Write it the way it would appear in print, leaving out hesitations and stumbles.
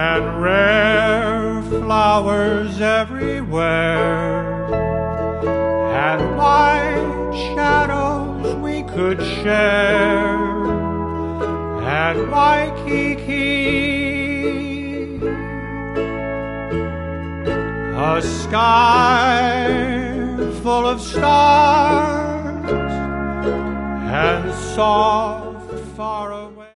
and rare flowers everywhere, and white shadows we could share at Waikiki. A sky full of stars and soft